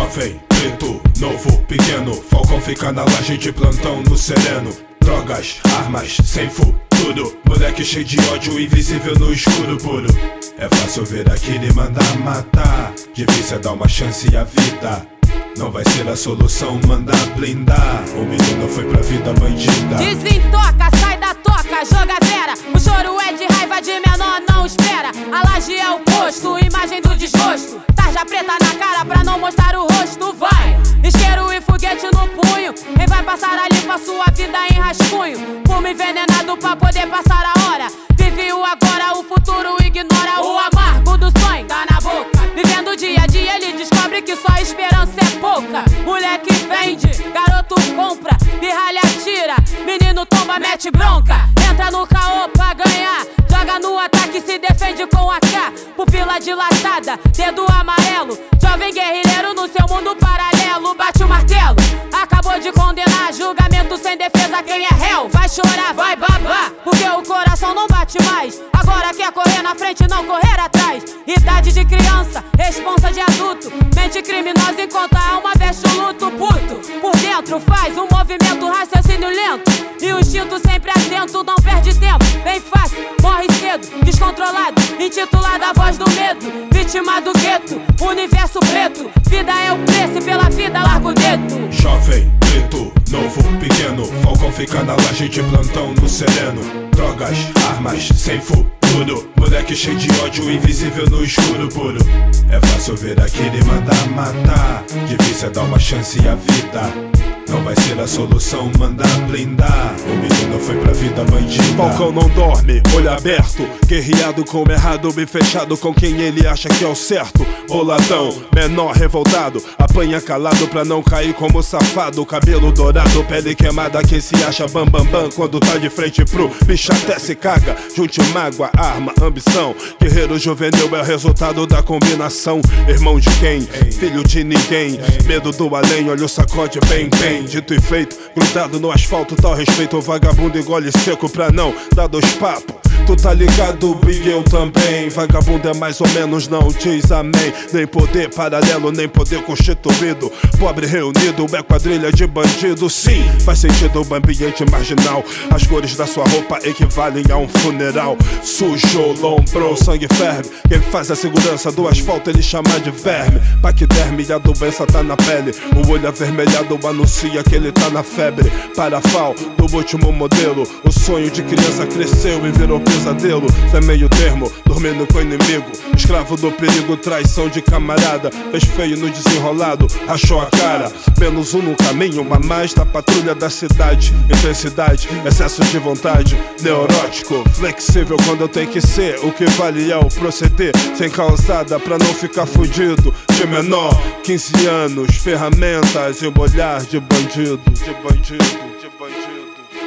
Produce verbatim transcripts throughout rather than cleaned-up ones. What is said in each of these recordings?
Jovem, preto, novo, pequeno, Falcão fica na laje de plantão no sereno. Drogas, armas, sem futuro, moleque cheio de ódio, invisível no escuro puro. É fácil ver aquele e mandar matar, difícil é dar uma chance à vida. Não vai ser a solução, mandar blindar. O menino foi pra vida bandida. Desentoca, sai da toca, joga vera. O choro é de raiva de menor, não espera. A laje é o posto, imagem do desgosto. Tarja preta na cara pra não mostrar o rosto. Vai, isqueiro e foguete no punho. Quem vai passar ali pra sua vida em rascunho. Fumo envenenado pra poder passar a hora. Vive o agora, o futuro ignora. O amargo do sonho tá na boca. Vivendo o dia a dia ele descobre que só esperança é pouca. Moleque vende, garoto compra, pirralha tira, menino tomba, mete bronca. Entra no caô pra ganhar, joga no ataque, se defende com A K. Pupila dilatada, dedo amarelo. Jovem guerrilheiro no seu mundo paralelo. Bate o martelo, acabou de condenar. Julgamento sem defesa, quem é réu vai chorar, vai babar, porque o coração não bate mais. Agora quer correr na frente, não correr atrás. Idade de criança, responsa de adulto. Mente criminosa enquanto a alma veste o luto. Puto, por dentro faz um movimento, raciocínio lento. E o instinto sempre atento, não perde tempo. Bem fácil, morre cedo, descontrolado. Intitulada a voz do medo, vítima do gueto. Universo preto, vida é o preço e pela vida larga o dedo. Jovem, preto, novo, pequeno, Falcão fica na laje de plantão no sereno. Drogas, armas, sem futuro, moleque cheio de ódio, invisível no escuro puro. É fácil ver aquele e mandar matar, difícil é dar uma chance à vida. Não vai ser a solução, mandar blindar. O menino foi pra vida bandida. Falcão não dorme, olho aberto, guerreado com o errado, bem fechado com quem ele acha que é o certo. Boladão, menor revoltado, apanha calado pra não cair como safado. Cabelo dourado, pele queimada, quem se acha bam bam bam quando tá de frente pro bicho até se caga. Junte mágoa, arma, ambição. Guerreiro juvenil é o resultado da combinação. Irmão de quem? Filho de ninguém. Medo do além, olha o sacode bem bem. Dito e feito, grudado no asfalto, tal respeito. O vagabundo engole seco pra não dar dois papos. Tu tá ligado, Big, eu também. Vagabundo é mais ou menos, não diz amém. Nem poder paralelo, nem poder constituído. Pobre reunido, é quadrilha de bandido. Sim, faz sentido o ambiente marginal. As cores da sua roupa equivalem a um funeral. Sujo, lombrou, sangue ferve. Quem faz a segurança do asfalto ele chama de verme. Paquiderme, a doença tá na pele. O olho avermelhado anuncia que ele tá na febre. Parafal, do último modelo. O sonho de criança cresceu e virou pesadelo. Cê é meio termo, dormindo com o inimigo. Escravo do perigo, traição de camarada. Fez feio no desenrolado, rachou a cara. Menos um no caminho, uma mais da patrulha da cidade. Intensidade, excesso de vontade. Neurótico, flexível quando eu tenho que ser. O que vale é o proceder, sem calçada pra não ficar fudido. De menor, quinze anos, ferramentas e um olhar de bandido. De bandido, de bandido.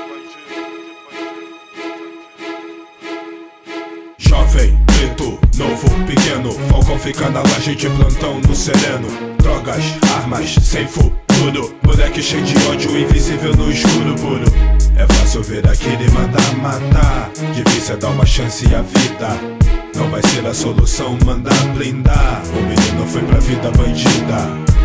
Jovem, preto, novo, pequeno, Falcão fica na laje de plantão no sereno. Drogas, armas, sem futuro, moleque cheio de ódio, invisível no escuro puro. É fácil ver aquele e mandar matar, difícil é dar uma chance à vida. Não vai ser a solução, mandar blindar. O menino foi pra vida bandida.